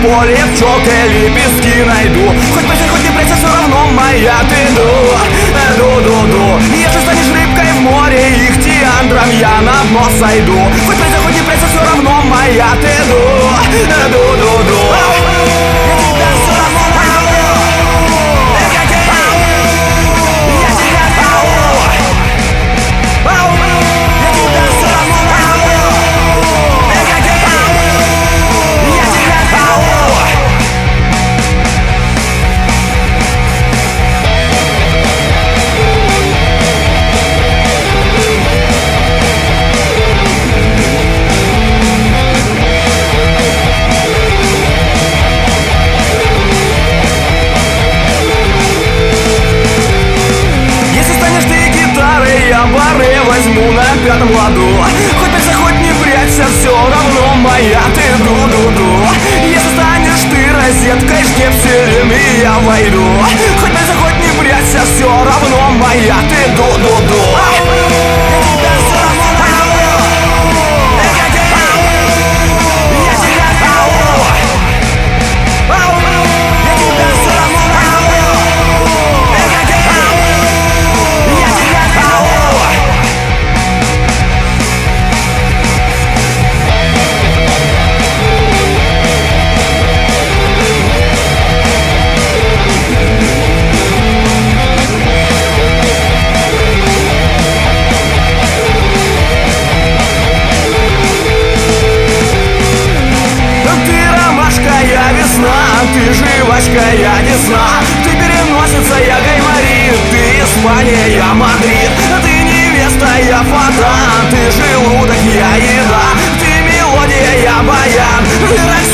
поле пчелка лепестки найду. Хоть прячься, хоть не прячься, все равно моя ты. Ду-ду-ду. Если станешь рыбкой в море, ихтиандром я на дно сойду. Хоть прячься, хоть не прячься, все равно моя ты. Ду-ду-ду. Бары возьму на пятом ладу. Хоть прячься, хоть не прячься, все равно моя ты. Ду-ду-ду. Если станешь ты розеткой, штепселем и я войду. Хоть прячься, хоть не прячься, все равно моя ты. Ду-ду-ду. Ты жвачка, я десна. Ты переносится, я гайморит. Ты Испания, я Мадрид. Ты невеста, я фонтан. Ты желудок, я еда. Ты мелодия, я баян. Ты